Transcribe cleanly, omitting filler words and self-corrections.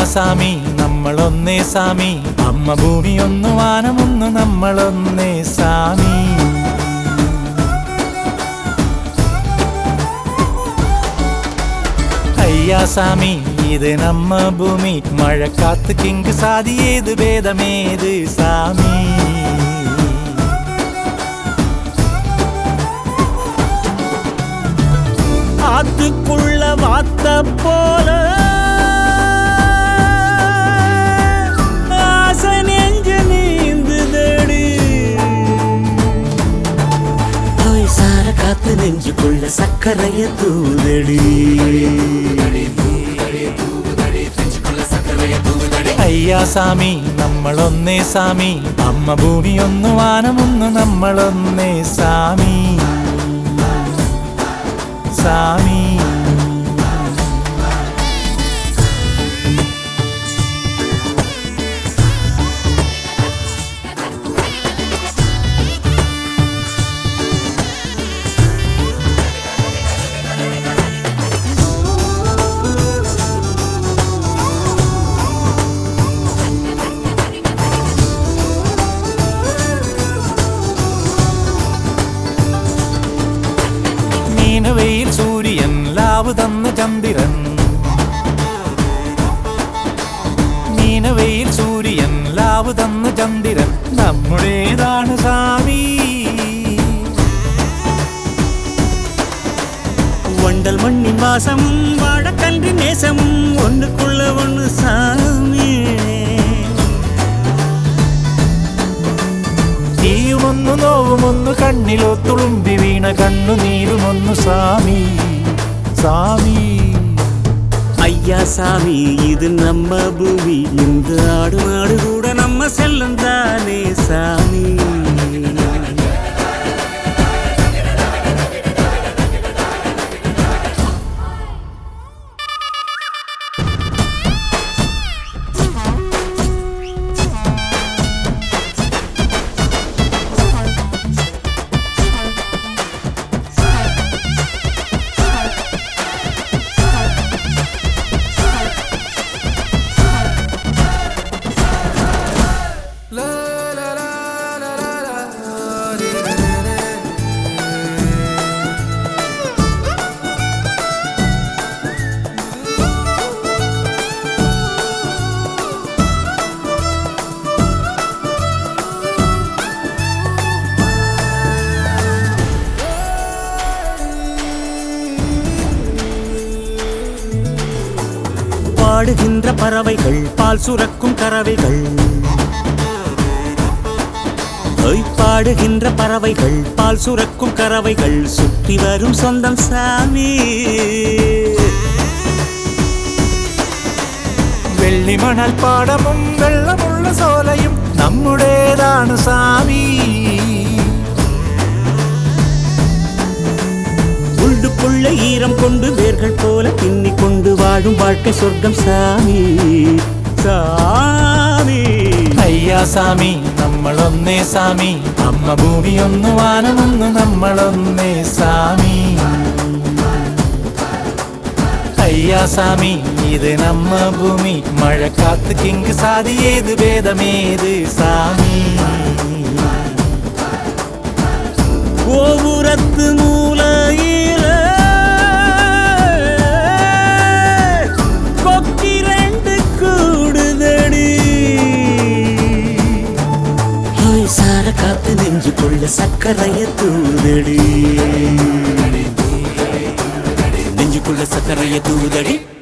സാമി നമ്മളൊന്നേ സാമി അമ്മ ഭൂമി ഒന്നു വാനമൊന്നു നമ്മളൊന്നേ സാമി അയ്യാ സാമി ഇത് നമ്മ ഭൂമി മഴക്കാത്ത് കിങ്ക് സാതി ഏത് ഭേദമേത് സാമി ஆத்துக்குள்ள வாத்த போல ஆசை நெஞ்சு நீந்துதடி சார காத்து நெஞ்சுக்குள்ள சக்கரைய தூதடி അയ്യാ സാമി നമ്മളൊന്നേ സാമി അമ്മ ഭൂമി ഒന്നു വാനമൊന്നു നമ്മളൊന്നേ സാമി സാമി വെയിൽ സൂര്യൻ ലാവ് തന്ന ചന്ദ്രൻ മീനവെയിൽ സൂര്യൻ ലാവ് തന്ന ചന്ദ്രൻ നമ്മുടേതാണ് സാമി வண்டல் மண்ணின் வாசமும் வாழக்கன்றின் நேசமும் ஒண்ணுக்குள்ள ஒண்ணு சாமி തീയുമൊന്നു നോവുമൊന്നു കണ്ണിലോ തുളുമ്പി വീണ കണ്ണുനീരുമൊന്നു സാമി സാമി ஐயா சாமி இது நம்ம பூமி இந்த ஆடு மாடு கூட நம்ம செல்லம் தானே சாமி பாடுகின்ற பறவைகள் பால் சுரக்கும் கறவைகள் பாடுகின்ற பறவைகள் பால் சுரக்கும் கறவைகள் சுற்றி வரும் சொந்தம் சாமி വെള്ളിമണൽ പാടമും വെള്ളമുള്ള സോലയും നമ്മുടേതാണ് സാമി உள்ளுக்குள்ள ஈரம் கொண்டு வேர்கள் போல பின்னி கொண்டு வாழும் வாழ்க்கை சொர்க்கம் சாமி சாமி അയ്യാ സാമി നമ്മളൊന്നേ സാമി അമ്മ ഭൂമി ഒന്നു വാനമൊന്നു നമ്മളൊന്നേ സാമി അയ്യാ സാമി ഇത് നമ്മ ഭൂമി മഴക്കാത്ത് കിങ്ക് സാതി ഏത് ഭേദമേത് സാമി கோபுரத்து மூலையில கொக்கி ரெண்டு கூடுதடி சார காத்து நெஞ்சுக்குள்ள சக்கரைய தூதடி நெஞ்சுக்குள்ள சக்கரைய தூதடி